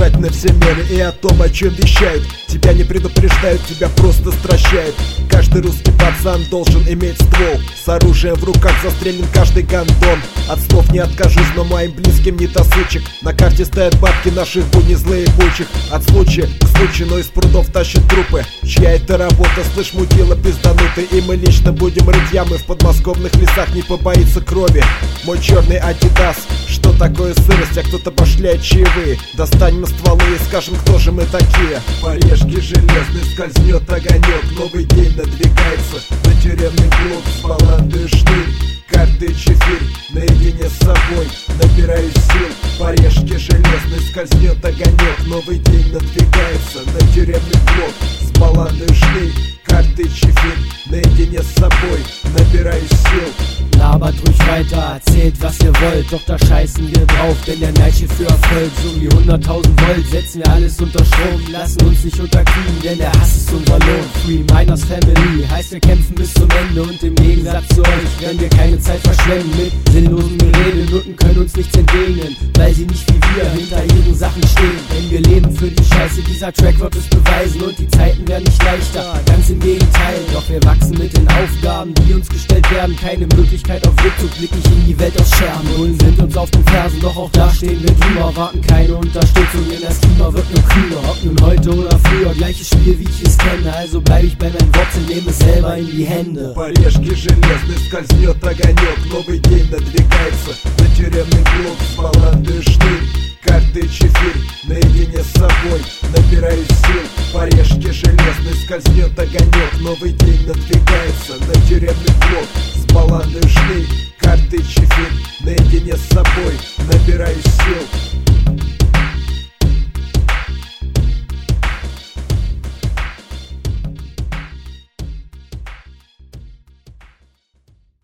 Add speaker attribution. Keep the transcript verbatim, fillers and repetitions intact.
Speaker 1: обязательно все меры и о том, о чем вещают. Тебя не предупреждают, тебя просто стращают. Каждый русский пацан должен иметь ствол. С оружием в руках застрелен каждый гандон. От слов не откажусь, но моим близким не досучек. На карте стоят бабки наших будней злые бучих. От случая к случаю, но из прудов тащат трупы. Чья это работа, слышь, мудила пизданутый. И мы лично будем рыть ямы в подмосковных лесах, не побоится крови. Мой черный адидас, что такое сырость, а кто-то башляет чаевые. Достанем стволы и скажем, кто же мы такие. По решке железной скользнет огонек, новый день надвигается на тюремный блок. С баландой шнырь, карты чефирь, наедине с собой набираюсь сил. По решке железной скользнет огонек, новый день надвигается на тюремный блок. С баландой шнырь, карты чефирь, naедине с собой nabirаюсь сил.
Speaker 2: Labert ruhig weiter, erzählt was ihr wollt, doch da scheißen wir drauf, denn der Nightshift für Erfolg. So wie hunderttausend Volt setzen wir alles unter Strom, lassen uns nicht unterkriegen, denn der Hass ist unser Lohn. Free Miners Family heißt wir kämpfen bis zum Ende und im Gegensatz zu euch werden wir keine Zeit verschwenden mit sinnlosen Gerede. Nutten können uns nichts entgegnen, weil sie nicht wie wir hinter ihren Sachen stehen. Denn wir leben für die Scheiße, dieser Track wird es beweisen und die Zeiten werden nicht leichter, ganz im Gegenteil. Doch wir wachsen mit den Aufgaben, die uns gestellt werden, keine Möglichkeit auf Rückzug, blick ich in die Welt aus Scherben. Bullen sind uns auf den Fersen, doch auch da stehen wir drüber. Warten keine Unterstützung, denn das Klima wird nur kühler. Ob nun heute oder früher, gleiches Spiel wie ich es kenne. Also bleib ich bei meinen Wurzeln, nehme es selber in die Hände.
Speaker 1: По решке железной скользнет огонек, новый день надвигается на тюремный блок. С баландой шнырь, карты чефирь, наедине с собой набираюсь сил. По решке железной скользнет огонек, новый день надвигается на тюремный блок. С баландой шнырь, карты чефирь, наедине с собой набираюсь сил.